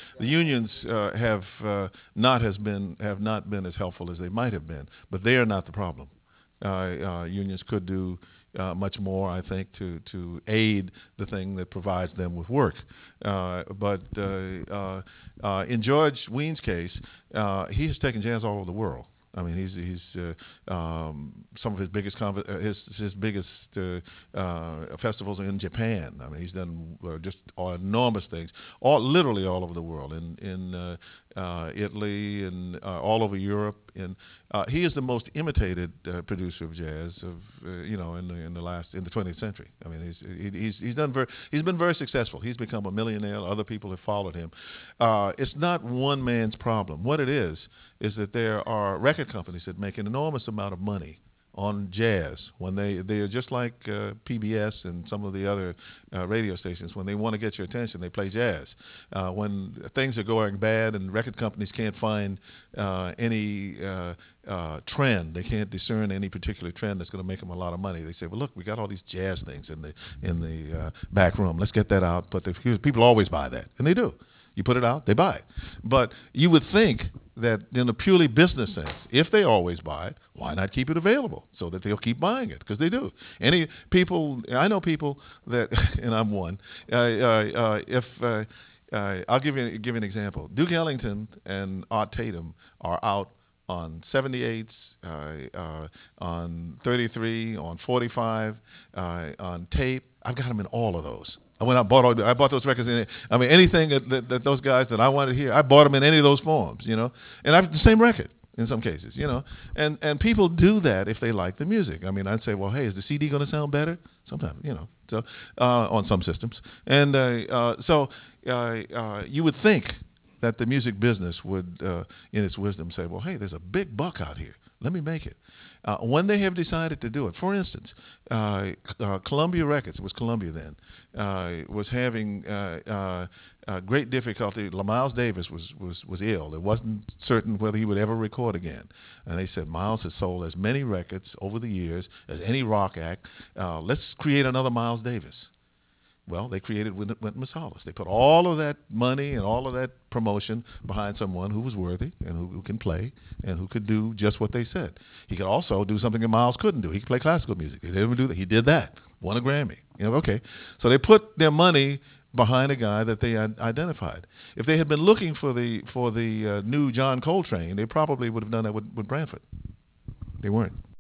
The unions have not been as helpful as they might have been, but they are not the problem. Unions could do much more, I think, to aid the thing that provides them with work. But in George Weins' case, he has taken jazz all over the world. I mean, he's some of his biggest his biggest festivals are in Japan. I mean, he's done just enormous things, literally all over the world, in Italy and all over Europe. And he is the most imitated producer of jazz in the 20th century. I mean, he's been very successful. He's become a millionaire. Other people have followed him. It's not one man's problem. What it is that there are record companies that make an enormous amount of money on jazz when they are just like PBS and some of the other radio stations. When they want to get your attention, they play jazz. When things are going bad and record companies can't find any trend, they can't discern any particular trend that's going to make them a lot of money, they say, well, look, we got all these jazz things in the back room, let's get that out. But people always buy that, and they do. You put it out, they buy it. But you would think that in a purely business sense, if they always buy it, why not keep it available so that they'll keep buying it? Because they do. I know people that, and I'm one. I'll give you an example. Duke Ellington and Art Tatum are out on 78s, on 33, on 45, on tape. I've got them in all of those. I bought those records in. I mean, anything that those guys that I wanted to hear, I bought them in any of those forms, And I have the same record in some cases, And people do that if they like the music. I mean, I'd say, well, hey, is the CD going to sound better? Sometimes, So on some systems, and you would think that the music business would, in its wisdom, say, well, hey, there's a big buck out here. Let me make it. When they have decided to do it, for instance, Columbia Records, it was Columbia then, was having great difficulty. Miles Davis was ill. It wasn't certain whether he would ever record again. And they said, Miles has sold as many records over the years as any rock act. Let's create another Miles Davis. Well, they created Wynton Marsalis. They put all of that money and all of that promotion behind someone who was worthy and who can play and who could do just what they said. He could also do something that Miles couldn't do. He could play classical music. He didn't do that. He did that. Won a Grammy. Okay. So they put their money behind a guy that they had identified. If they had been looking for the new John Coltrane, they probably would have done that with Branford. They weren't.